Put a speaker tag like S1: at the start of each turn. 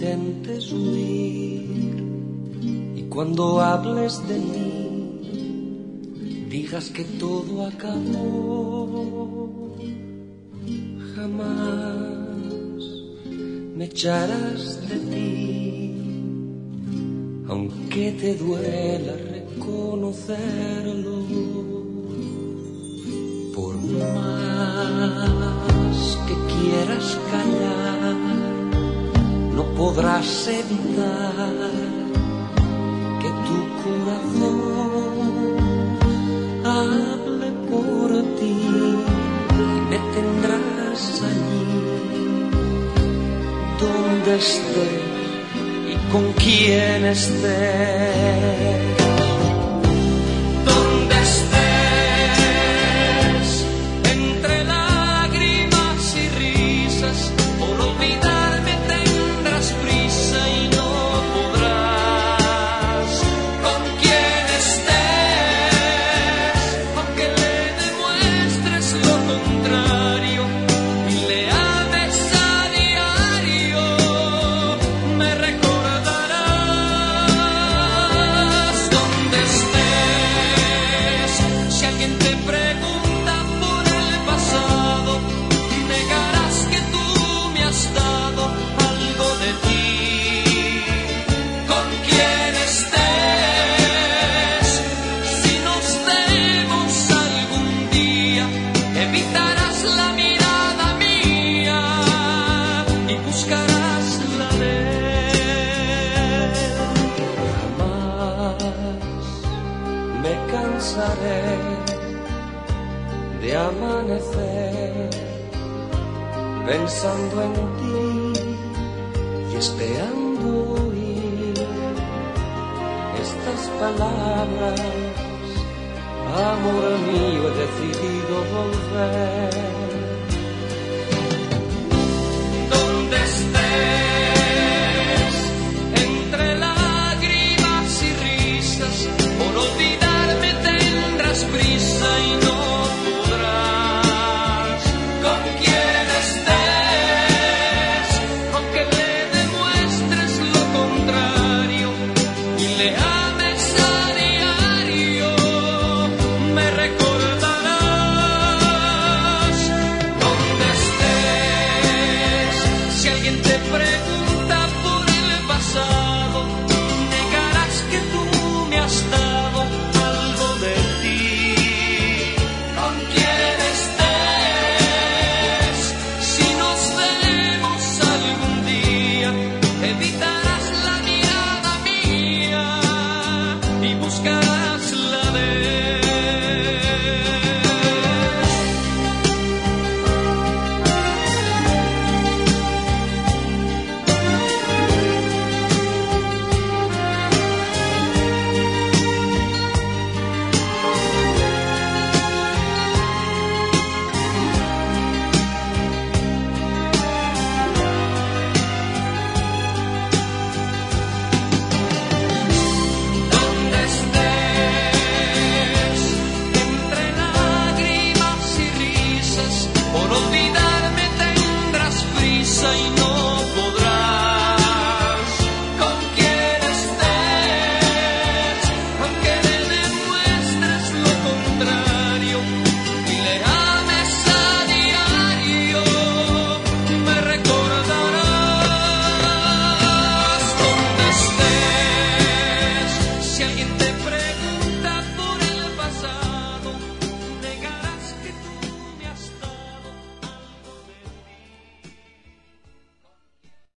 S1: intentes huir y cuando hables de mí digas que todo acabó. Jamás me echarás de ti, aunque te duela reconocerlo. Por más que quieras callar, no podrás evitar que tu corazón hable por ti y me tendrás allí donde estés y con quien estés. Me cansaré de amanecer pensando en ti y esperando oír estas palabras. Amor mío, he decidido volver. Donde estés, entre lágrimas y risas, por olvidarme tendrás prisa y no podrás. Con quien estés, aunque le demuestres lo contrario y le ames a diario, me recordarás. Donde estés, si alguien te pregunta